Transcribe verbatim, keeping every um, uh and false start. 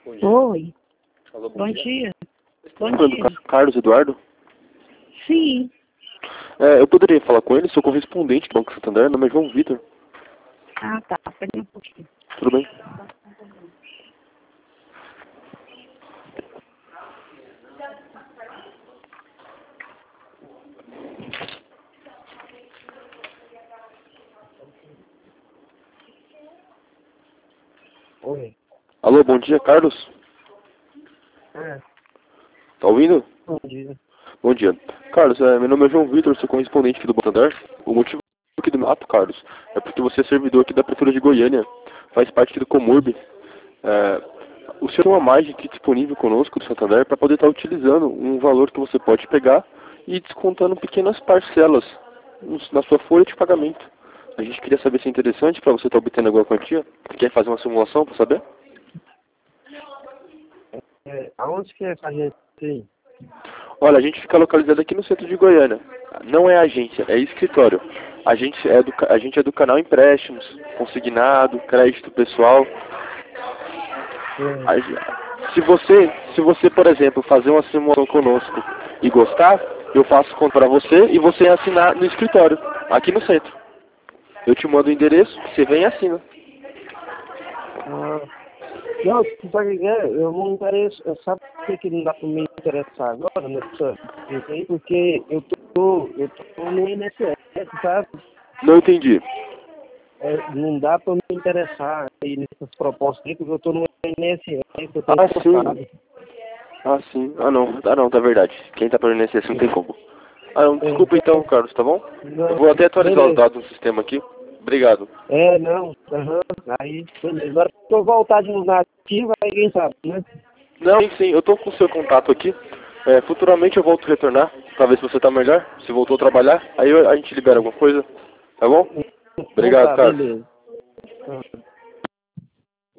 Bom dia. Oi. Alô, bom, Bom dia. dia. Bom Falando dia. com Car- Carlos Eduardo? Sim. É, eu poderia falar com ele, sou correspondente do Banco Santander, meu nome é João Vitor. Ah, tá. Pera um pouquinho. Tudo bem? Oi. Alô, bom dia, Carlos? É, Tá ouvindo? bom dia. Bom dia. Carlos, é, meu nome é João Vitor, sou correspondente aqui do Banco Santander. O motivo aqui do meu ato, Carlos, é porque você é servidor aqui da Prefeitura de Goiânia, faz parte aqui do Comurb. É, o senhor tem uma margem aqui disponível conosco do Santander para poder estar utilizando um valor que você pode pegar e ir descontando pequenas parcelas nos- na sua folha de pagamento. A gente queria saber se é interessante para você estar obtendo alguma quantia. Quer fazer uma simulação para saber? É, aonde que é fazer isso aí? Olha, a gente fica localizado aqui no centro de Goiânia. Não é agência, é escritório. A gente é do, ca- a gente é do canal Empréstimos, consignado, crédito pessoal. É, A gen- Se você, se você, por exemplo, fazer uma simulação conosco e gostar, eu faço conta para você e você assinar no escritório, aqui no centro. Eu te mando o endereço, você vem e assina. ah, não, tu sabe o que é? Eu não interesso. Eu sabe por que que não dá pra me interessar agora nessa isso aí? Porque eu tô, eu tô no I N S S, sabe? Não entendi. É, não dá pra me interessar aí nessas propostas aí, porque eu tô no I N S S, eu tô Ah, encostado. sim. Ah, sim. Ah, não. Ah, não, tá verdade. Quem tá pelo I N S S não tem como. Ah, não. Desculpa então, Carlos, tá bom? Não, Eu vou até atualizar os beleza. dados no sistema aqui. Obrigado. É, não, aham, aí, beleza. Agora que eu voltar de novo na ativa, aí quem sabe, né? Não, sim, sim. Eu tô com o seu contato aqui. É, futuramente eu volto a retornar pra ver se você tá melhor. Se voltou a trabalhar, aí eu- a gente libera alguma coisa. Tá bom? Então Obrigado, tá, Carlos. beleza. Ah.